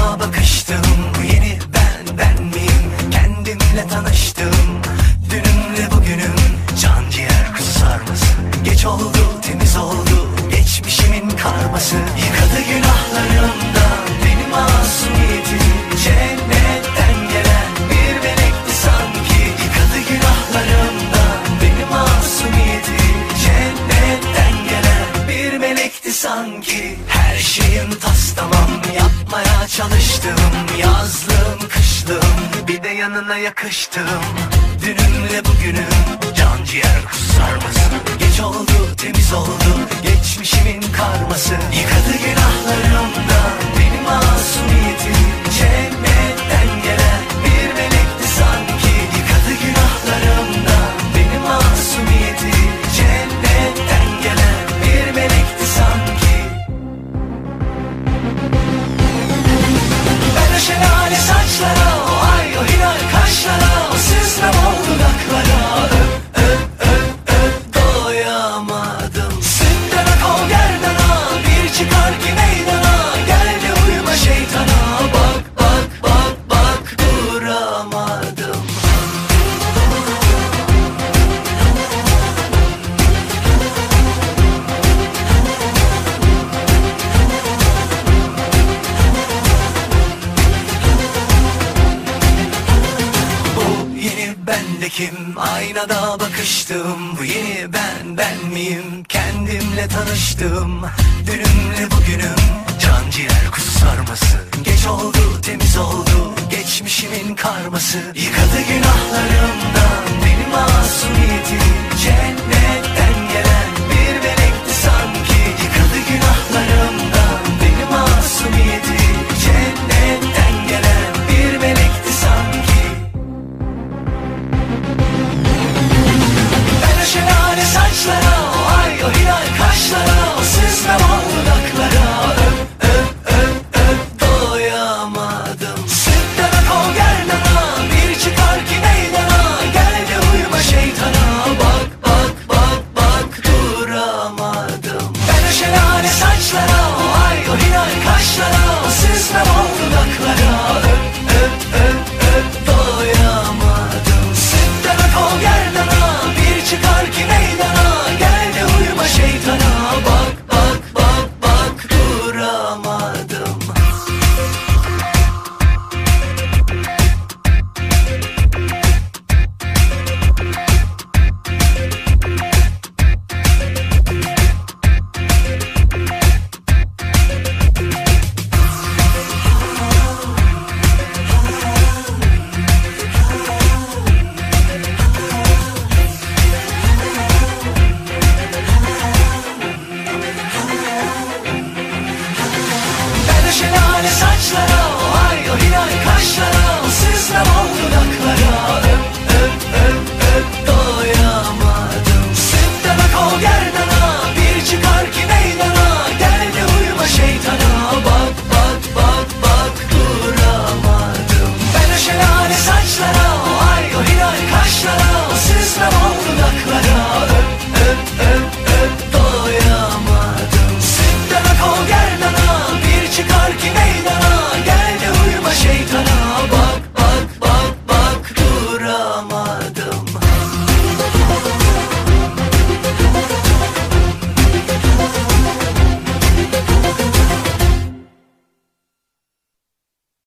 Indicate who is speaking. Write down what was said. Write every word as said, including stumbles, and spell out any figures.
Speaker 1: Aynada bakıştım, bu yeni ben, ben miyim? Kendimle tanıştım, dünümle bugünüm. Can ciğer kuzu sarması, geç oldu temiz oldu geçmişimin karması. Yıkadı günahlarımdan beni masumiyetim, cennetten gelen bir melekti sanki. Yıkadı günahlarımdan beni masumiyetim, cennetten gelen bir melekti sanki. Her şeyim tas tamam, yapmaya çalıştım, yazlım kışlım, bir de yanına yakıştım. Dünümle bugünüm, can ciğer kuzu sarması. Geç oldu temiz oldu geçmişimin karması. Yıkadı günahlarımdan beni masumiyetim, cennetten gelen bir melekti sanki. Yıkadı günahlarımdan beni masumiyetim, cennetten gelen bir melekti sanki. Ben o şelale saçlara, o ay o hilal kaşlara, o süslem o dudaklara öp öp öp öp doyamadım. Sünden ak o gerdana, bir çıkar ki meydana, gel de uyuma şeytana. Bak bak bak bak duramadım. Ben de kim? Aynada bakıştım, bu yeni ben, ben miyim? Kendimle tanıştım, dünümle bugünüm. Can ciğer kuzu sarması, geç oldu temiz oldu geçmişimin karması. Yıkadı günahlarımdan